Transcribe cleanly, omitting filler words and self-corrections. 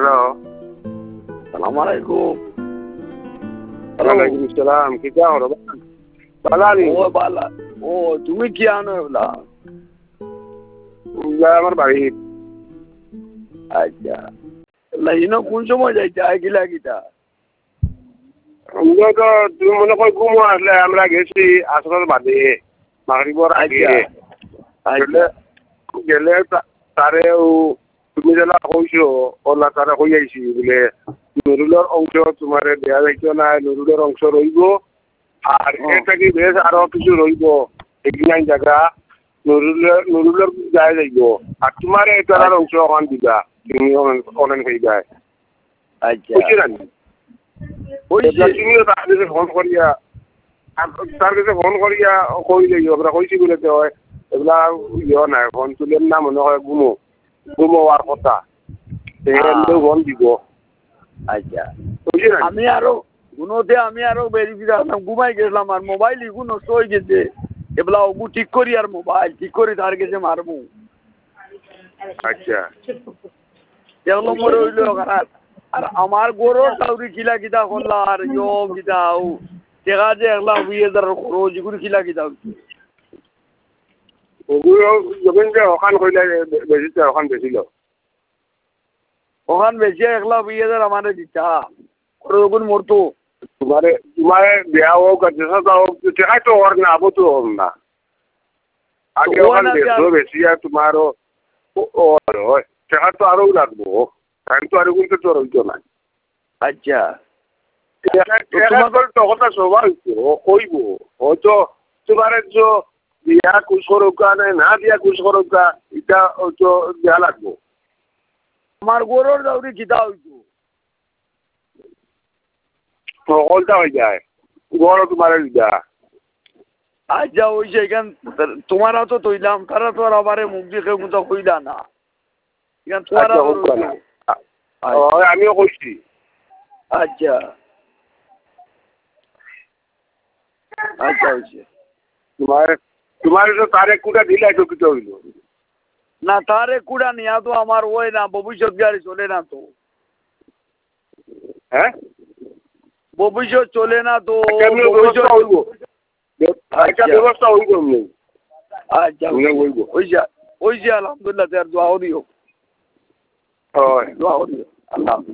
Hello. সালাম আলাইকুম। ওয়ালাইকুম আসসালাম। কি হলো? ভালো আছি। ও বালা। ও তুমি কি আনো এগুলা? আমার বাড়ি। আচ্ছা। লাইনো কোন সময় যাইতে আইগিলা গিতা? আমরা তো তুমি মনে কর ঘুমো আসলে আমরা গেছি আসরের বাদে মাগরিবর আগে। আচ্ছা। গেলে তারেও তুমি যেটা কইছো ওলা তারা কই আইছি বলে নুরুলের অংশ তোমার দেয়া যাইতো না, নুরুলের অংশ রইব আর এর থেকে বেশ আরো কিছু রইব এগুলাই জায়গা নুরুলের যায় যাইব আর তোমার এটার অংশ ওখান দিবা তুমি অনেক হয়ে যায়। আচ্ছা। বুঝছি না তুমিও তার কাছে ফোন করিয়া কই যাই আমরা কইছি বলে তো হয় এগুলা ইয়ে নাই ফোন তুলেন না মনে হয় ঘুমো আর কথা ফোন দিব। আচ্ছা। বুঝছি না আমি আরো বেরিয়ে ঘুমাই গেছিলাম আর মোবাইল ইগু নষ্ট হয়ে গেছে। এগুলা ওগু ঠিক করি আর মোবাইল ঠিক করে তার কাছে মারবো। আচ্ছা এগুলো মরে হইলো খারাপ। আর আমার গরুর চাউরি খিলা কিতা করলা আর ইয়ো কিতা দেখা যে একলা 20,000 খরচ এগুলো খিলা কিতা ওগুলো যখন যে ওখান কইলে বেশিতে ওখান বেশিল ওখান বেশি একলা 20,000 আমারে দিতা করে ওগুন মরতো। তোমারে দেয়া হোক আর যেসা হোক টেকাই তো ওর না আবো তো ওর না আগে ওখান বেশো বেশি আর তোমারও হয় টেকা তো আরও লাগবো টাইম তো আরো কিন্তু তোর হইতো না। আচ্ছা তখন সবাই কইব হয়তো তোমার দিয়া কুশ করুকা না দিয়া কুশ করুকা এটা হয়তো দেয়া লাগবো। আমার গরুর চাউরি কিতা হইতো সকলটা হয়ে যায় বড় তোমার দেয়া। আচ্ছা ওই যে এখান তোমারা তো তৈলাম তারা তো আর আবার মুখ দেখে মতো হইলা না এখান তোমারা আমিও কইছি। আচ্ছা আচ্ছা হয়েছে তোমার তো তারে কুটা দিলাই তো কিছু হইল না তারে কুড়া নিয়া তো আমার ওই না ভবিষ্যৎ গাড়ি চলে না তো। হ্যাঁ ভবিষ্যৎ চলে না তো ব্যবস্থা হইব ব্যবস্থা হইব আচ্ছা ওই যে আলহামদুলিল্লাহ তার দোয়া দিও। হয় দোয়া দিও আল্লাহ।